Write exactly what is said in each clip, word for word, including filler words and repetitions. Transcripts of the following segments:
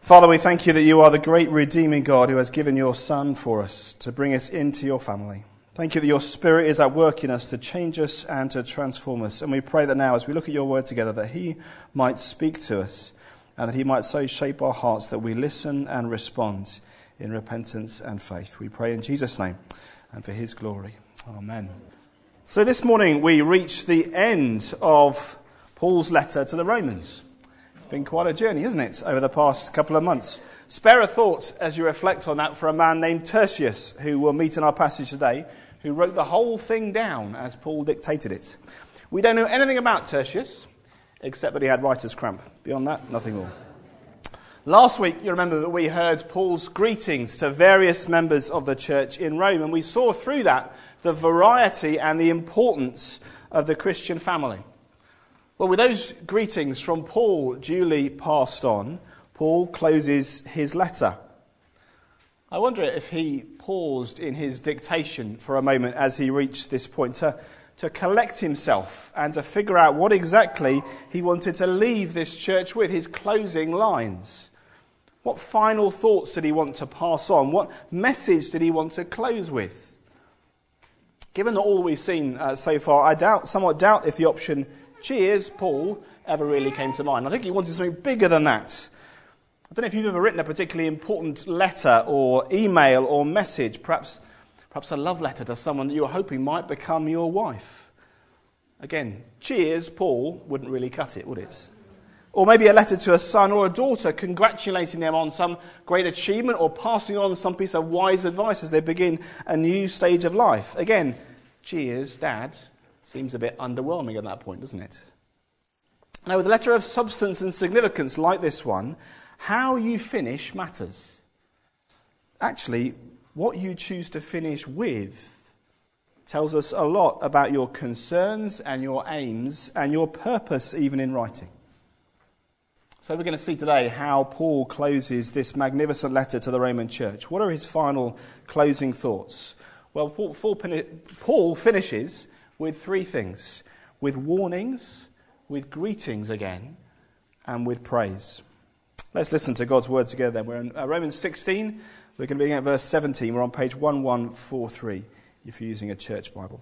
Father, we thank you that you are the great redeeming God who has given your Son for us to bring us into your family. Thank you that your Spirit is at work in us to change us and to transform us. And we pray that now as we look at your word together, that he might speak to us and that he might so shape our hearts that we listen and respond in repentance and faith. We pray in Jesus' name and for his glory. Amen. So this morning we reach the end of Paul's letter to the Romans. It's been quite a journey, isn't it, over the past couple of months. Spare a thought as you reflect on that for a man named Tertius, who we'll meet in our passage today, who wrote the whole thing down as Paul dictated it. We don't know anything about Tertius, except that he had writer's cramp. Beyond that, nothing more. Last week, you remember that we heard Paul's greetings to various members of the church in Rome, and we saw through that the variety and the importance of the Christian family. Well, with those greetings from Paul duly passed on, Paul closes his letter. I wonder if he paused in his dictation for a moment as he reached this point to, to collect himself and to figure out what exactly he wanted to leave this church with, his closing lines. What final thoughts did he want to pass on? What message did he want to close with? Given that all we've seen uh, so far, I doubt, somewhat doubt if the option "Cheers, Paul" ever really came to mind. I think he wanted something bigger than that. I don't know if you've ever written a particularly important letter or email or message, perhaps perhaps a love letter to someone that you were hoping might become your wife. Again, "Cheers, Paul" wouldn't really cut it, would it? Or maybe a letter to a son or a daughter congratulating them on some great achievement or passing on some piece of wise advice as they begin a new stage of life. Again, "Cheers, Dad" seems a bit underwhelming at that point, doesn't it? Now, with a letter of substance and significance like this one, how you finish matters. Actually, what you choose to finish with tells us a lot about your concerns and your aims and your purpose even in writing. So we're going to see today how Paul closes this magnificent letter to the Roman church. What are his final closing thoughts? Well, Paul finishes with three things: with warnings, with greetings again, and with praise. Let's listen to God's word together then. We're in uh, Romans sixteen. We're going to begin at verse seventeen. We're on page eleven forty-three if you're using a church Bible.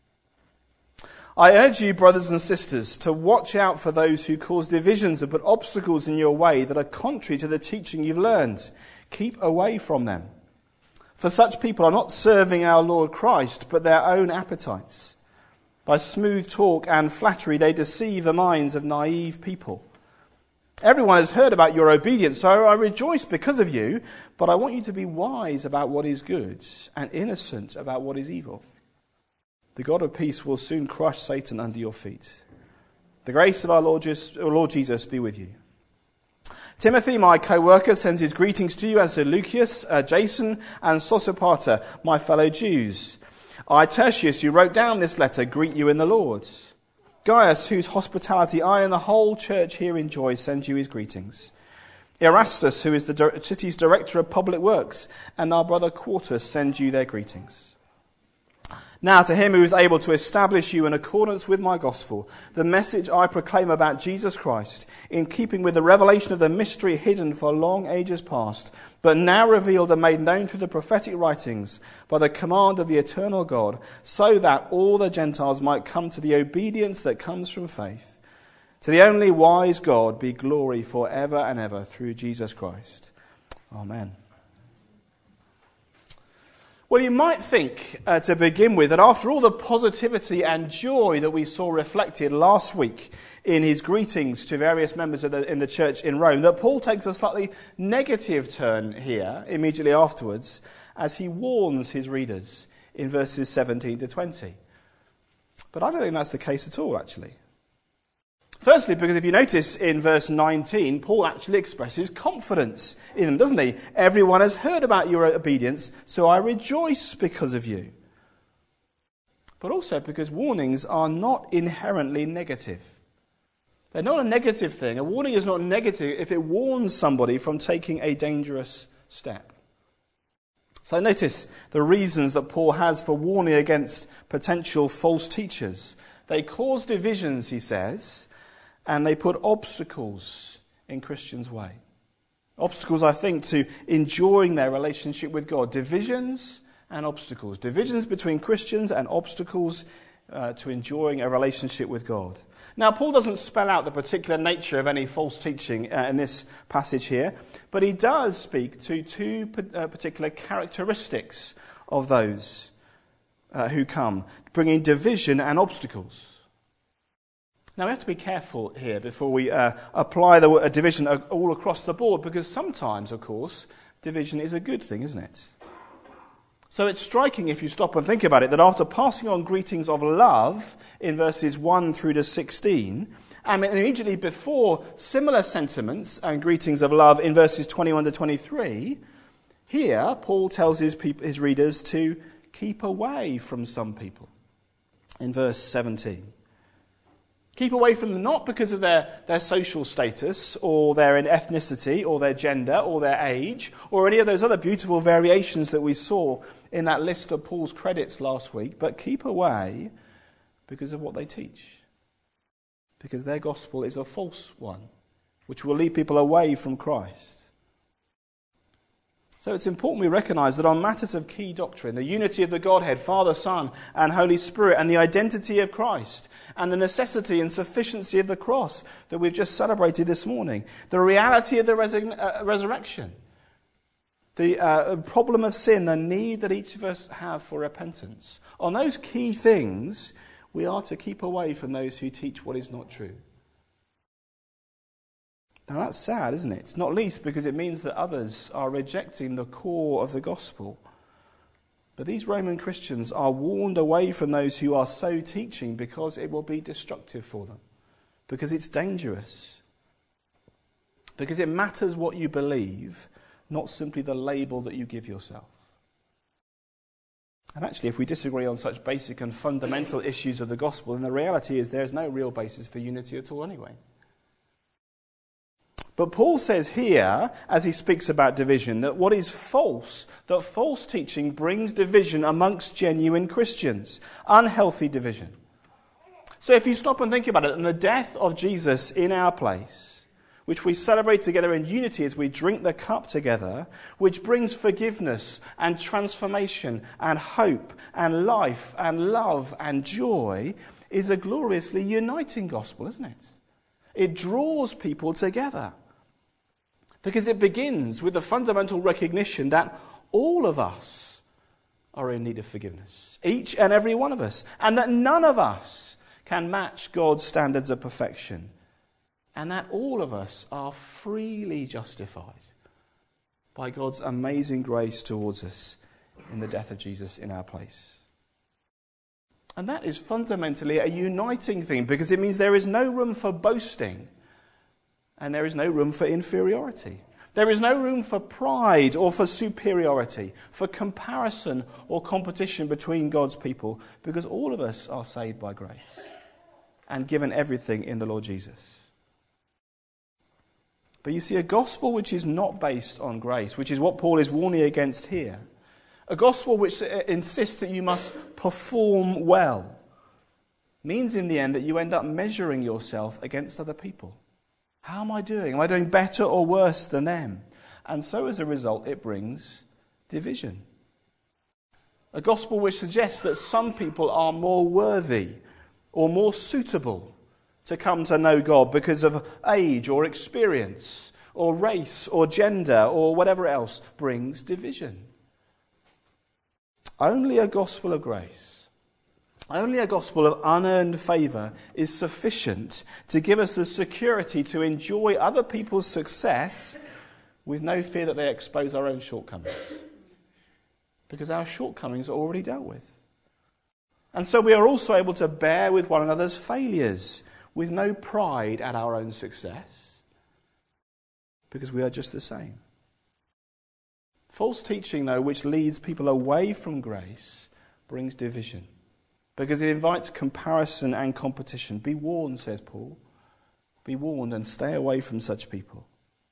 "I urge you, brothers and sisters, to watch out for those who cause divisions and put obstacles in your way that are contrary to the teaching you've learned. Keep away from them. For such people are not serving our Lord Christ, but their own appetites. By smooth talk and flattery, they deceive the minds of naive people. Everyone has heard about your obedience, so I rejoice because of you, but I want you to be wise about what is good and innocent about what is evil. The God of peace will soon crush Satan under your feet. The grace of our Lord Jesus be with you. Timothy, my co-worker, sends his greetings to you, as do Lucius, uh, Jason, and Sosipater, my fellow Jews. I, Tertius, who wrote down this letter, greet you in the Lord. Gaius, whose hospitality I and the whole church here enjoy, send you his greetings. Erastus, who is the city's director of public works, and our brother Quartus send you their greetings. Now to him who is able to establish you in accordance with my gospel, the message I proclaim about Jesus Christ, in keeping with the revelation of the mystery hidden for long ages past, but now revealed and made known through the prophetic writings by the command of the eternal God, so that all the Gentiles might come to the obedience that comes from faith. To the only wise God be glory forever and ever through Jesus Christ. Amen. Well, you might think, uh, to begin with, that after all the positivity and joy that we saw reflected last week in his greetings to various members of the, in the church in Rome, that Paul takes a slightly negative turn here immediately afterwards as he warns his readers in verses seventeen to twenty. But I don't think that's the case at all, actually. Firstly, because if you notice in verse nineteen, Paul actually expresses confidence in them, doesn't he? Everyone has heard about your obedience, so I rejoice because of you. But also because warnings are not inherently negative. They're not a negative thing. A warning is not negative if it warns somebody from taking a dangerous step. So notice the reasons that Paul has for warning against potential false teachers. They cause divisions, he says, and they put obstacles in Christians' way. Obstacles, I think, to enjoying their relationship with God. Divisions and obstacles. Divisions between Christians and obstacles uh, to enjoying a relationship with God. Now, Paul doesn't spell out the particular nature of any false teaching uh, in this passage here, but he does speak to two uh, particular characteristics of those uh, who come, bringing division and obstacles. Now, we have to be careful here before we uh, apply the uh, division all across the board, because sometimes, of course, division is a good thing, isn't it? So it's striking, if you stop and think about it, that after passing on greetings of love in verses one through to sixteen, and immediately before similar sentiments and greetings of love in verses twenty-one to twenty-three, here Paul tells his, peop- his readers to keep away from some people. In verse seventeen. Keep away from them not because of their, their social status or their ethnicity or their gender or their age or any of those other beautiful variations that we saw in that list of Paul's credits last week, but keep away because of what they teach. Because their gospel is a false one, which will lead people away from Christ. So it's important we recognise that on matters of key doctrine, the unity of the Godhead, Father, Son, and Holy Spirit, and the identity of Christ, and the necessity and sufficiency of the cross that we've just celebrated this morning, the reality of the resur- uh, resurrection, the uh, problem of sin, the need that each of us have for repentance. On those key things, we are to keep away from those who teach what is not true. Now that's sad, isn't it? Not least because it means that others are rejecting the core of the gospel. But these Roman Christians are warned away from those who are so teaching because it will be destructive for them. Because it's dangerous. Because it matters what you believe, not simply the label that you give yourself. And actually, if we disagree on such basic and fundamental issues of the gospel, then the reality is there is no real basis for unity at all anyway. But Paul says here, as he speaks about division, that what is false, that false teaching brings division amongst genuine Christians, unhealthy division. So if you stop and think about it, and the death of Jesus in our place, which we celebrate together in unity as we drink the cup together, which brings forgiveness and transformation and hope and life and love and joy, is a gloriously uniting gospel, isn't it? It draws people together. Because it begins with the fundamental recognition that all of us are in need of forgiveness. Each and every one of us. And that none of us can match God's standards of perfection. And that all of us are freely justified by God's amazing grace towards us in the death of Jesus in our place. And that is fundamentally a uniting thing, because it means there is no room for boasting. And there is no room for inferiority. There is no room for pride or for superiority, for comparison or competition between God's people, because all of us are saved by grace and given everything in the Lord Jesus. But you see, a gospel which is not based on grace, which is what Paul is warning against here, a gospel which insists that you must perform well, means in the end that you end up measuring yourself against other people. How am I doing? Am I doing better or worse than them? And so as a result, it brings division. A gospel which suggests that some people are more worthy or more suitable to come to know God because of age or experience or race or gender or whatever else, brings division. Only a gospel of grace, only a gospel of unearned favour is sufficient to give us the security to enjoy other people's success with no fear that they expose our own shortcomings. Because our shortcomings are already dealt with. And so we are also able to bear with one another's failures with no pride at our own success, because we are just the same. False teaching, though, which leads people away from grace, brings division, because it invites comparison and competition. Be warned, says Paul. Be warned and stay away from such people.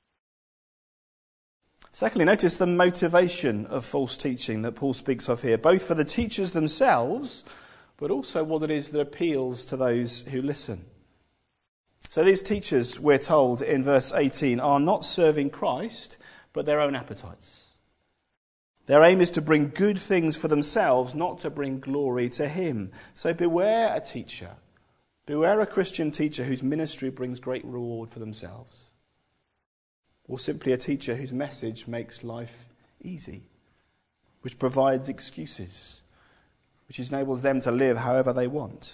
Secondly, notice the motivation of false teaching that Paul speaks of here, both for the teachers themselves, but also what it is that appeals to those who listen. So these teachers, we're told in verse eighteen, are not serving Christ, but their own appetites. Their aim is to bring good things for themselves, not to bring glory to him. So beware a teacher. Beware a Christian teacher whose ministry brings great reward for themselves. Or simply a teacher whose message makes life easy, which provides excuses, which enables them to live however they want.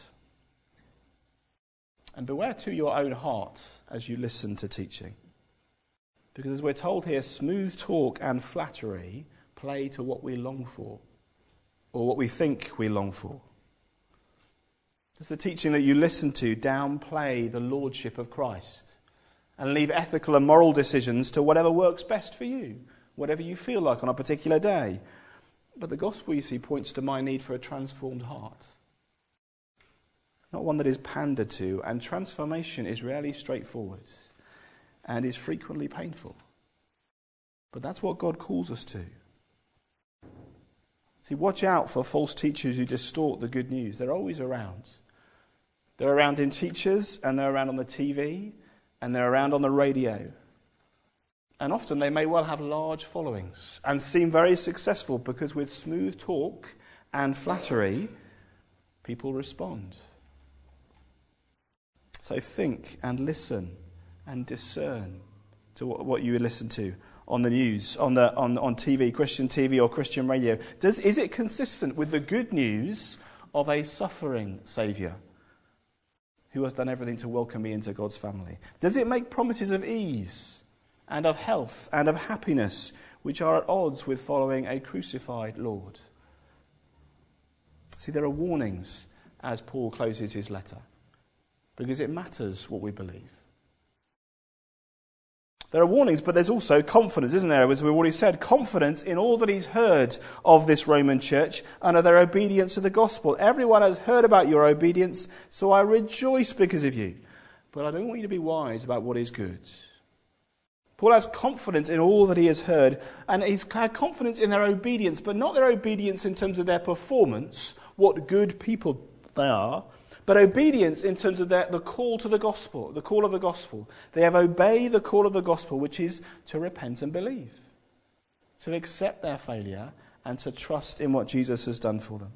And beware too your own heart as you listen to teaching. Because as we're told here, smooth talk and flattery play to what we long for, or what we think we long for. Does the teaching that you listen to downplay the lordship of Christ and leave ethical and moral decisions to whatever works best for you, whatever you feel like on a particular day? But the gospel, you see, points to my need for a transformed heart. Not one that is pandered to, and transformation is rarely straightforward and is frequently painful. But that's what God calls us to. See, watch out for false teachers who distort the good news. They're always around. They're around in teachers, and they're around on the T V, and they're around on the radio. And often they may well have large followings and seem very successful because with smooth talk and flattery, people respond. So think and listen and discern to what you listen to on the news, on the on, on T V, Christian T V or Christian radio. Does is it consistent with the good news of a suffering Saviour who has done everything to welcome me into God's family? Does it make promises of ease and of health and of happiness which are at odds with following a crucified Lord? See, there are warnings as Paul closes his letter, because it matters what we believe. There are warnings, but there's also confidence, isn't there? As we've already said, confidence in all that he's heard of this Roman church and of their obedience to the gospel. Everyone has heard about your obedience, so I rejoice because of you. But I don't want you to be wise about what is good. Paul has confidence in all that he has heard, and he's had confidence in their obedience, but not their obedience in terms of their performance, what good people they are, but obedience in terms of their, the call to the gospel, the call of the gospel. They have obeyed the call of the gospel, which is to repent and believe, to accept their failure and to trust in what Jesus has done for them.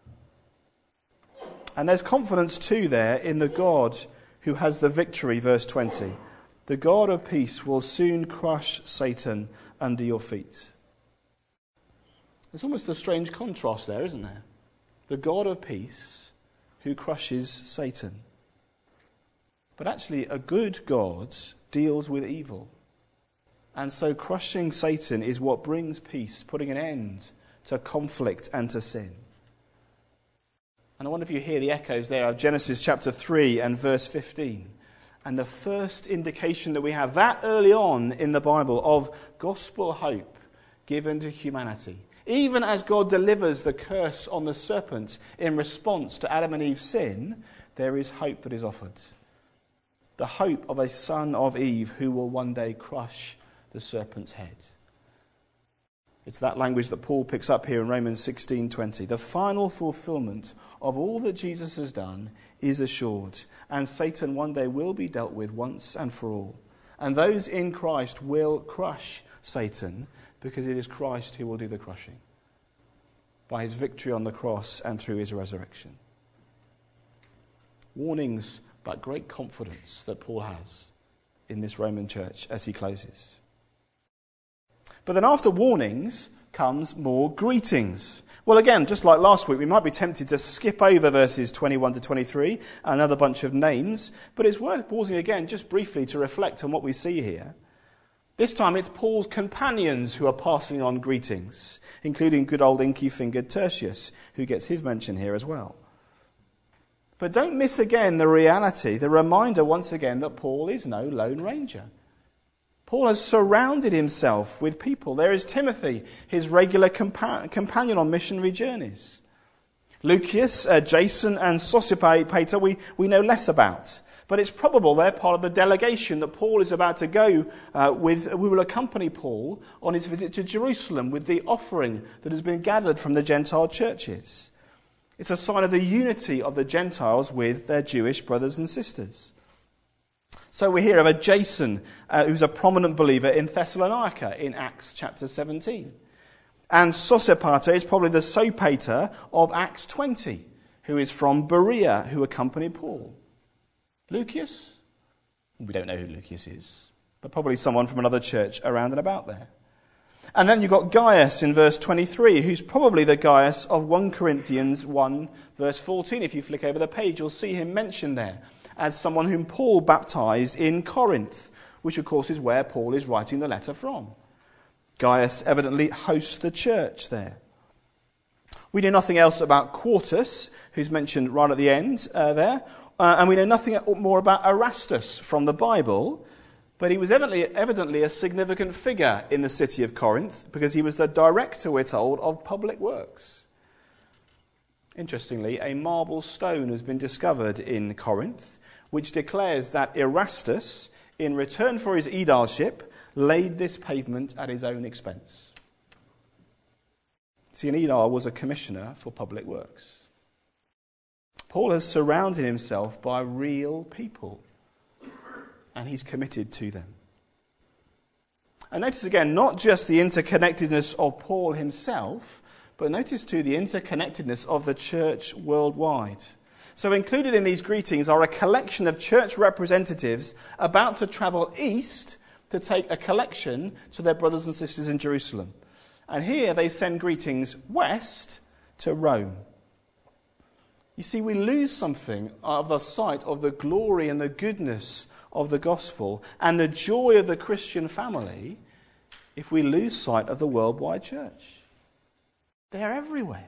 And there's confidence too there in the God who has the victory, verse twenty. The God of peace will soon crush Satan under your feet. There's almost a strange contrast there, isn't there? The God of peace who crushes Satan. But actually, a good God deals with evil. And so crushing Satan is what brings peace, putting an end to conflict and to sin. And I wonder if you hear the echoes there of Genesis chapter three and verse fifteen. And the first indication that we have that early on in the Bible of gospel hope given to humanity. Even as God delivers the curse on the serpent in response to Adam and Eve's sin, there is hope that is offered. The hope of a son of Eve who will one day crush the serpent's head. It's that language that Paul picks up here in Romans sixteen twenty. The final fulfillment of all that Jesus has done is assured, and Satan one day will be dealt with once and for all. And those in Christ will crush Satan, because it is Christ who will do the crushing by his victory on the cross and through his resurrection. Warnings, but great confidence that Paul has in this Roman church as he closes. But then after warnings comes more greetings. Well, again, just like last week, we might be tempted to skip over verses twenty-one to twenty-three, another bunch of names, but it's worth pausing again just briefly to reflect on what we see here. This time it's Paul's companions who are passing on greetings, including good old inky-fingered Tertius, who gets his mention here as well. But don't miss again the reality, the reminder once again that Paul is no lone ranger. Paul has surrounded himself with people. There is Timothy, his regular compa- companion on missionary journeys. Lucius, uh, Jason and Sosipater we, we know less about. But it's probable they're part of the delegation that Paul is about to go uh, with. We will accompany Paul on his visit to Jerusalem with the offering that has been gathered from the Gentile churches. It's a sign of the unity of the Gentiles with their Jewish brothers and sisters. So we hear of a Jason, uh, who's a prominent believer in Thessalonica in Acts chapter seventeen. And Sosipater is probably the Sopater of Acts twenty, who is from Berea, who accompanied Paul. Lucius? We don't know who Lucius is, but probably someone from another church around and about there. And then you've got Gaius in verse twenty-three, who's probably the Gaius of First Corinthians one, verse fourteen. If you flick over the page, you'll see him mentioned there as someone whom Paul baptized in Corinth, which of course is where Paul is writing the letter from. Gaius evidently hosts the church there. We know nothing else about Quartus, who's mentioned right at the end uh, there, uh, and we know nothing more about Erastus from the Bible, but he was evidently, evidently a significant figure in the city of Corinth because he was the director, we're told, of public works. Interestingly, a marble stone has been discovered in Corinth, which declares that Erastus, in return for his aedileship, laid this pavement at his own expense. See, an aedile was a commissioner for public works. Paul has surrounded himself by real people, and he's committed to them. And notice again, not just the interconnectedness of Paul himself, but notice too the interconnectedness of the church worldwide. So included in these greetings are a collection of church representatives about to travel east to take a collection to their brothers and sisters in Jerusalem. And here they send greetings west to Rome. You see, we lose something of the sight of the glory and the goodness of the gospel and the joy of the Christian family if we lose sight of the worldwide church. They're everywhere.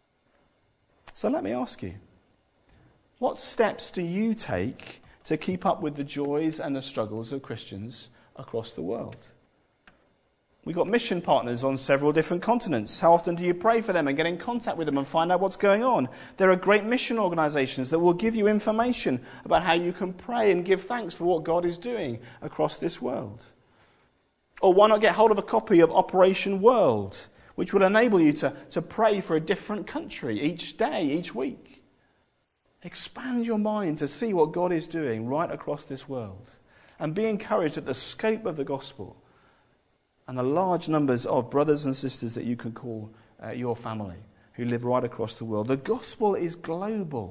So let me ask you, what steps do you take to keep up with the joys and the struggles of Christians across the world? We've got mission partners on several different continents. How often do you pray for them and get in contact with them and find out what's going on? There are great mission organizations that will give you information about how you can pray and give thanks for what God is doing across this world. Or why not get hold of a copy of Operation World, which will enable you to, to pray for a different country each day, each week. Expand your mind to see what God is doing right across this world. And be encouraged at the scope of the gospel and the large numbers of brothers and sisters that you can call uh, your family who live right across the world. The gospel is global.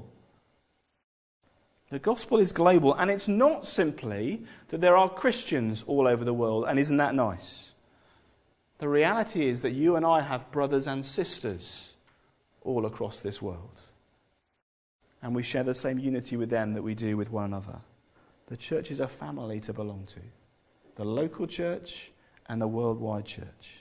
The gospel is global, and it's not simply that there are Christians all over the world, and isn't that nice? The reality is that you and I have brothers and sisters all across this world. And we share the same unity with them that we do with one another. The church is a family to belong to. The local church and the worldwide church.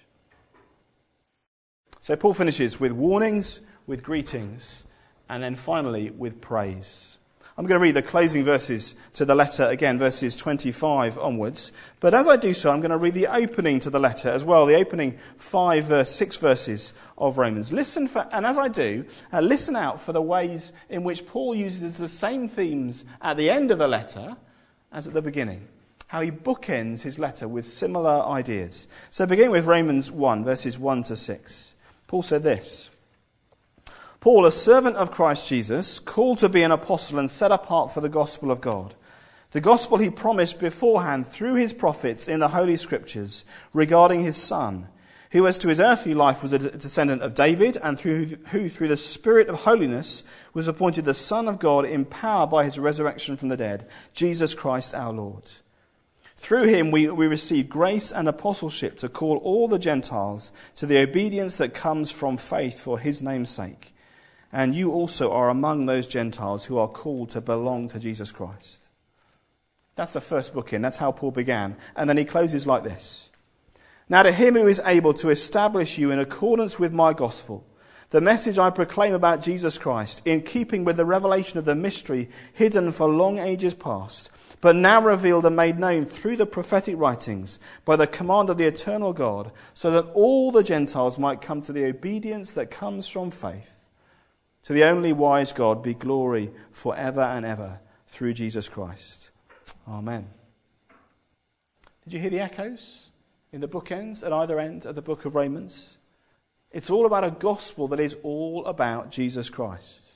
So Paul finishes with warnings, with greetings, and then finally with praise. I'm going to read the closing verses to the letter again, verses twenty-five onwards. But as I do so, I'm going to read the opening to the letter as well, the opening five, verse, six verses of Romans. Listen for, and as I do, uh, listen out for the ways in which Paul uses the same themes at the end of the letter as at the beginning. How he bookends his letter with similar ideas. So beginning with Romans one, verses one to six. Paul said this: Paul, a servant of Christ Jesus, called to be an apostle and set apart for the gospel of God, the gospel he promised beforehand through his prophets in the Holy Scriptures regarding his Son, who as to his earthly life was a descendant of David, and through who through the Spirit of holiness was appointed the Son of God in power by his resurrection from the dead, Jesus Christ our Lord. Through him we, we receive grace and apostleship to call all the Gentiles to the obedience that comes from faith for his name's sake. And you also are among those Gentiles who are called to belong to Jesus Christ. That's the first bookend. That's how Paul began. And then he closes like this: Now to him who is able to establish you in accordance with my gospel, the message I proclaim about Jesus Christ, in keeping with the revelation of the mystery hidden for long ages past, but now revealed and made known through the prophetic writings by the command of the eternal God, so that all the Gentiles might come to the obedience that comes from faith. To the only wise God be glory forever and ever through Jesus Christ. Amen. Did you hear the echoes in the bookends at either end of the book of Romans? It's all about a gospel that is all about Jesus Christ.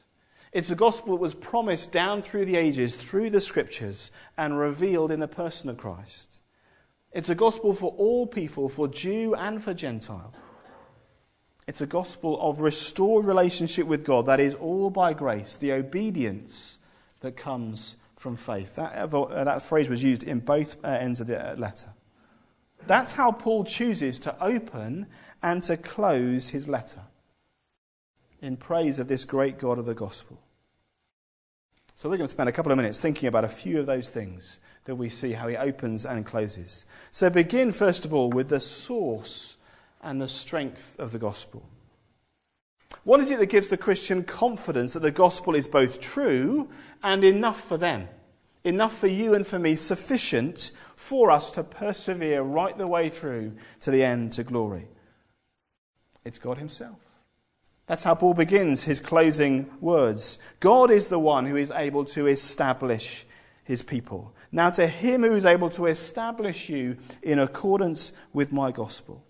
It's a gospel that was promised down through the ages, through the scriptures, and revealed in the person of Christ. It's a gospel for all people, for Jew and for Gentile. It's a gospel of restored relationship with God that is all by grace, the obedience that comes from faith. That, uh, that phrase was used in both uh, ends of the letter. That's how Paul chooses to open and to close his letter, in praise of this great God of the gospel. So we're going to spend a couple of minutes thinking about a few of those things that we see how he opens and closes. So begin, first of all, with the source and the strength of the gospel. What is it that gives the Christian confidence that the gospel is both true and enough for them? Enough for you and for me, sufficient for us to persevere right the way through to the end, to glory. It's God himself. That's how Paul begins his closing words. God is the one who is able to establish his people. Now to him who is able to establish you in accordance with my gospel.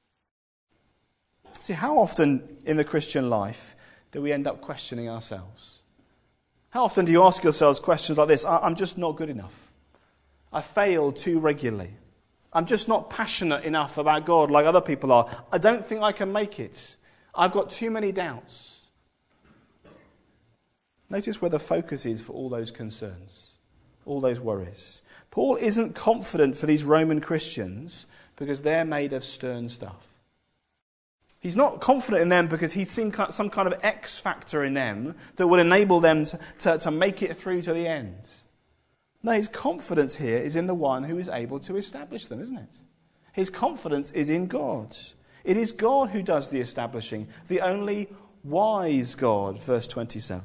See, how often in the Christian life do we end up questioning ourselves? How often do you ask yourselves questions like this? I'm just not good enough. I fail too regularly. I'm just not passionate enough about God like other people are. I don't think I can make it. I've got too many doubts. Notice where the focus is for all those concerns, all those worries. Paul isn't confident for these Roman Christians because they're made of stern stuff. He's not confident in them because he's seen some kind of X factor in them that would enable them to, to, to make it through to the end. No, his confidence here is in the one who is able to establish them, isn't it? His confidence is in God. It is God who does the establishing, the only wise God, verse twenty-seven.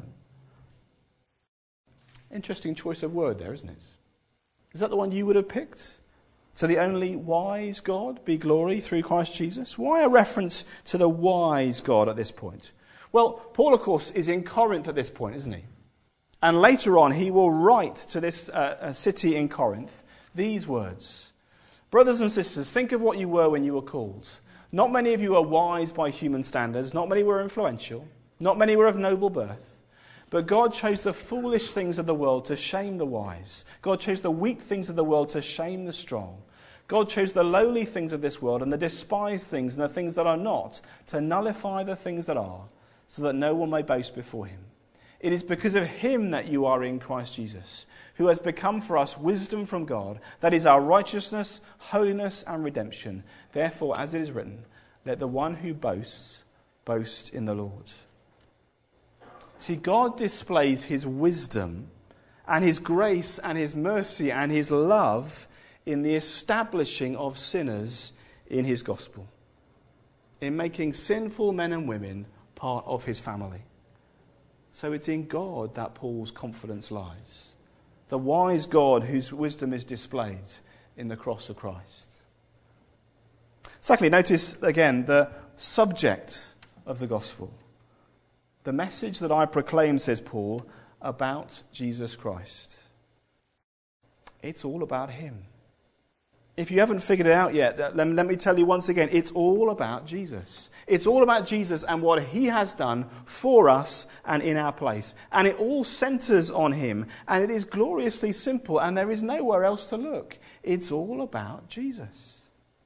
Interesting choice of word there, isn't it? Is that the one you would have picked? To the only wise God be glory through Christ Jesus? Why a reference to the wise God at this point? Well, Paul, of course, is in Corinth at this point, isn't he? And later on, he will write to this uh, city in Corinth these words. Brothers and sisters, think of what you were when you were called. Not many of you are wise by human standards. Not many were influential. Not many were of noble birth. But God chose the foolish things of the world to shame the wise. God chose the weak things of the world to shame the strong. God chose the lowly things of this world and the despised things and the things that are not to nullify the things that are, so that no one may boast before him. It is because of him that you are in Christ Jesus, who has become for us wisdom from God, that is our righteousness, holiness, and redemption. Therefore, as it is written, let the one who boasts, boast in the Lord. See, God displays his wisdom and his grace and his mercy and his love in the establishing of sinners in his gospel, in making sinful men and women part of his family. So it's in God that Paul's confidence lies, the wise God whose wisdom is displayed in the cross of Christ. Secondly, notice again the subject of the gospel. The message that I proclaim, says Paul, about Jesus Christ. It's all about him. If you haven't figured it out yet, let me tell you once again, it's all about Jesus. It's all about Jesus and what he has done for us and in our place. And it all centers on him. And it is gloriously simple, and there is nowhere else to look. It's all about Jesus.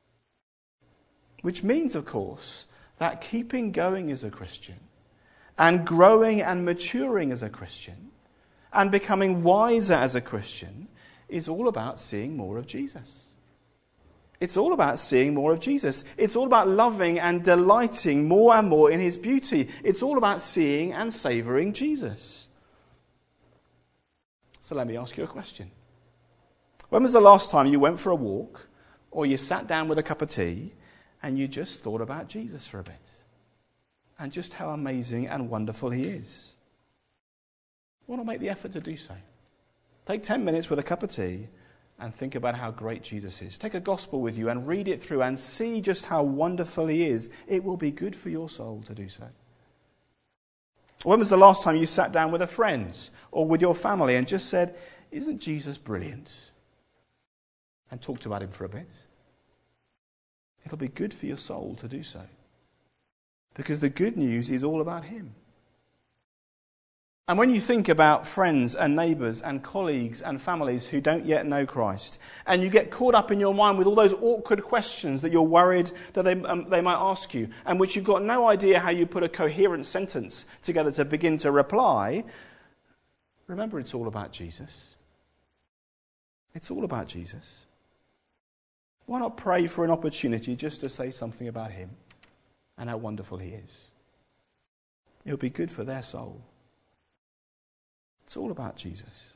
Which means, of course, that keeping going as a Christian, and growing and maturing as a Christian, and becoming wiser as a Christian, is all about seeing more of Jesus. It's all about seeing more of Jesus. It's all about loving and delighting more and more in his beauty. It's all about seeing and savouring Jesus. So let me ask you a question. When was the last time you went for a walk, or you sat down with a cup of tea, and you just thought about Jesus for a bit? And just how amazing and wonderful he is. Why not make the effort to do so? Take ten minutes with a cup of tea and think about how great Jesus is. Take a gospel with you and read it through and see just how wonderful he is. It will be good for your soul to do so. When was the last time you sat down with a friend or with your family and just said, "Isn't Jesus brilliant?" and talked about him for a bit? It'll be good for your soul to do so. Because the good news is all about him. And when you think about friends and neighbours and colleagues and families who don't yet know Christ, and you get caught up in your mind with all those awkward questions that you're worried that they, um, they might ask you, and which you've got no idea how you put a coherent sentence together to begin to reply, remember, it's all about Jesus. It's all about Jesus. Why not pray for an opportunity just to say something about him and how wonderful he is? It'll be good for their soul. It's all about Jesus.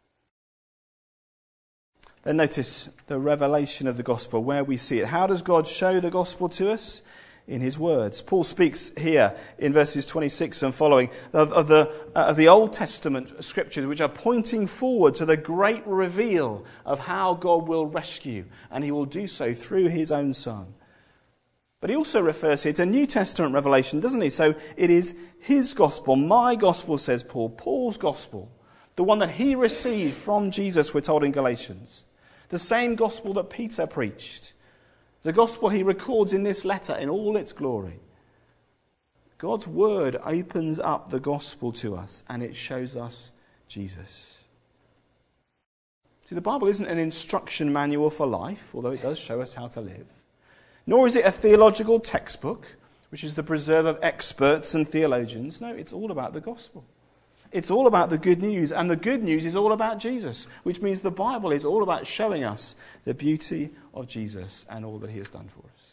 Then notice the revelation of the gospel, where we see it. How does God show the gospel to us? In his words. Paul speaks here in verses twenty-six and following of, of, the, uh, of the Old Testament scriptures, which are pointing forward to the great reveal of how God will rescue, and he will do so through his own Son. But he also refers here to New Testament revelation, doesn't he? So it is his gospel, my gospel, says Paul, Paul's gospel, the one that he received from Jesus, we're told in Galatians. The same gospel that Peter preached. The gospel he records in this letter in all its glory. God's word opens up the gospel to us, and it shows us Jesus. See, the Bible isn't an instruction manual for life, although it does show us how to live. Nor is it a theological textbook, which is the preserve of experts and theologians. No, it's all about the gospel. It's all about the good news, and the good news is all about Jesus, which means the Bible is all about showing us the beauty of Jesus and all that he has done for us.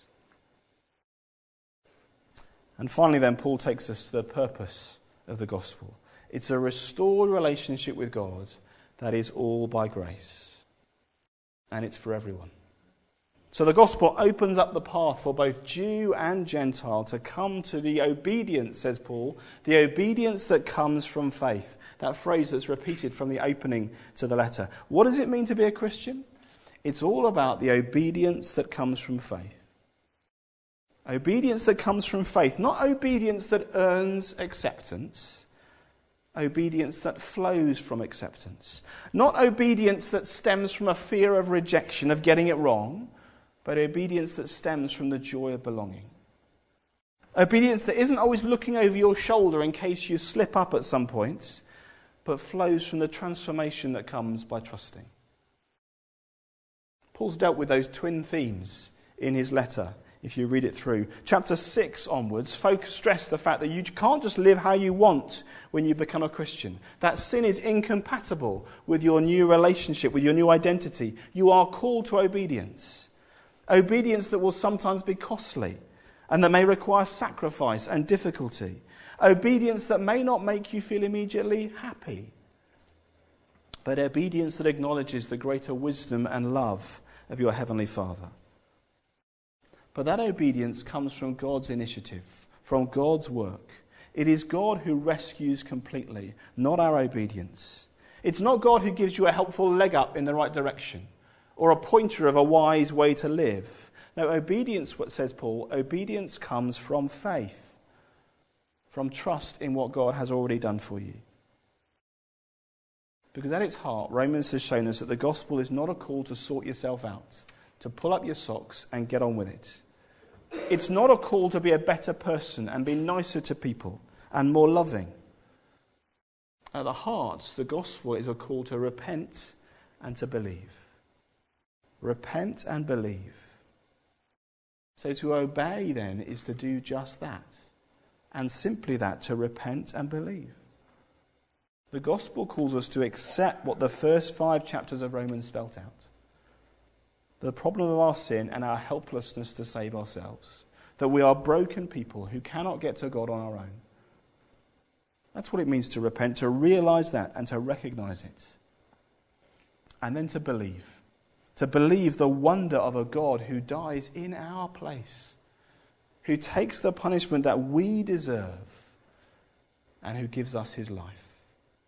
And finally then, Paul takes us to the purpose of the gospel. It's a restored relationship with God that is all by grace, and it's for everyone. So the gospel opens up the path for both Jew and Gentile to come to the obedience, says Paul, the obedience that comes from faith. That phrase that's repeated from the opening to the letter. What does it mean to be a Christian? It's all about the obedience that comes from faith. Obedience that comes from faith, not obedience that earns acceptance. Obedience that flows from acceptance. Not obedience that stems from a fear of rejection, of getting it wrong, but obedience that stems from the joy of belonging. Obedience that isn't always looking over your shoulder in case you slip up at some point, but flows from the transformation that comes by trusting. Paul's dealt with those twin themes in his letter, if you read it through. Chapter six onwards, focus, stress the fact that you can't just live how you want when you become a Christian. That sin is incompatible with your new relationship, with your new identity. You are called to obedience. Obedience that will sometimes be costly and that may require sacrifice and difficulty. Obedience that may not make you feel immediately happy. But obedience that acknowledges the greater wisdom and love of your Heavenly Father. But that obedience comes from God's initiative, from God's work. It is God who rescues completely, not our obedience. It's not God who gives you a helpful leg up in the right direction, or a pointer of a wise way to live. No, obedience, what says Paul, obedience comes from faith, from trust in what God has already done for you. Because at its heart, Romans has shown us that the gospel is not a call to sort yourself out, to pull up your socks and get on with it. It's not a call to be a better person and be nicer to people and more loving. At the heart, the gospel is a call to repent and to believe. Repent and believe. So to obey then is to do just that. And simply that, to repent and believe. The gospel calls us to accept what the first five chapters of Romans spelt out. The problem of our sin and our helplessness to save ourselves. That we are broken people who cannot get to God on our own. That's what it means to repent, to realize that and to recognize it. And then to believe. To believe the wonder of a God who dies in our place, who takes the punishment that we deserve, and who gives us his life.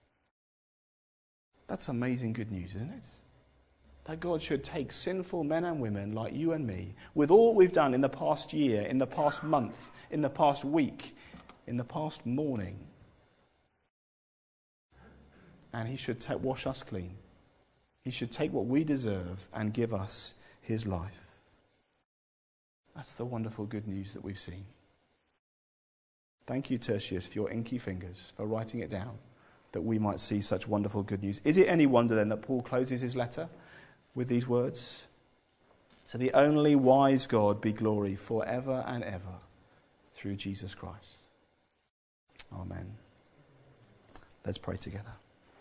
That's amazing good news, isn't it? That God should take sinful men and women like you and me, with all we've done in the past year, in the past month, in the past week, in the past morning, and he should take, wash us clean. He should take what we deserve and give us his life. That's the wonderful good news that we've seen. Thank you, Tertius, for your inky fingers, for writing it down. that we might see such wonderful good news. Is it any wonder then that Paul closes his letter with these words? To the only wise God be glory forever and ever through Jesus Christ. Amen. Let's pray together.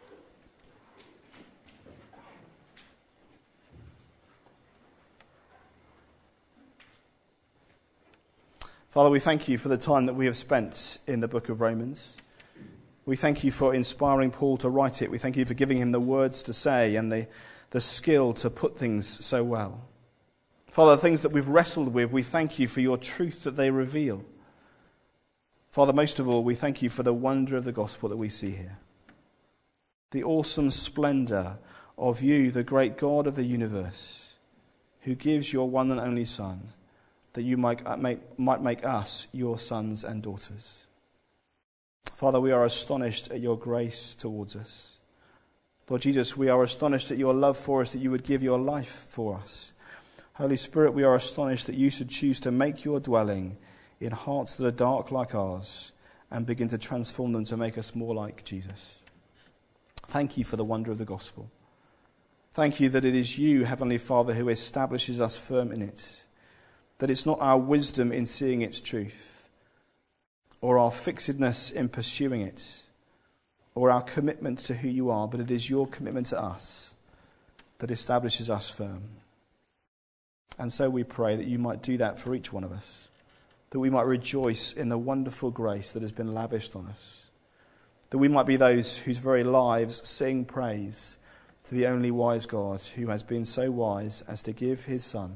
Father, we thank you for the time that we have spent in the book of Romans. We thank you for inspiring Paul to write it. We thank you for giving him the words to say and the, the skill to put things so well. Father, the things that we've wrestled with, we thank you for your truth that they reveal. Father, most of all, we thank you for the wonder of the gospel that we see here. The awesome splendour of you, the great God of the universe, who gives your one and only Son, that you might make, might make us your sons and daughters. Father, we are astonished at your grace towards us. Lord Jesus, we are astonished at your love for us, that you would give your life for us. Holy Spirit, we are astonished that you should choose to make your dwelling in hearts that are dark like ours and begin to transform them to make us more like Jesus. Thank you for the wonder of the gospel. Thank you that it is you, Heavenly Father, who establishes us firm in it. That it's not our wisdom in seeing its truth, or our fixedness in pursuing it, or our commitment to who you are, but it is your commitment to us that establishes us firm. And so we pray that you might do that for each one of us, that we might rejoice in the wonderful grace that has been lavished on us, that we might be those whose very lives sing praise to the only wise God, who has been so wise as to give his Son,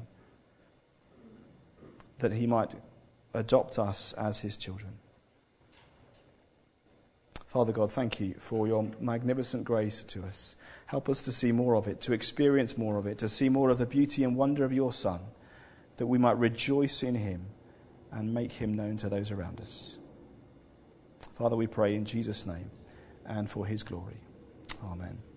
that he might adopt us as his children. Father God, thank you for your magnificent grace to us. Help us to see more of it, to experience more of it, to see more of the beauty and wonder of your Son, that we might rejoice in him and make him known to those around us. Father, we pray in Jesus' name and for his glory. Amen.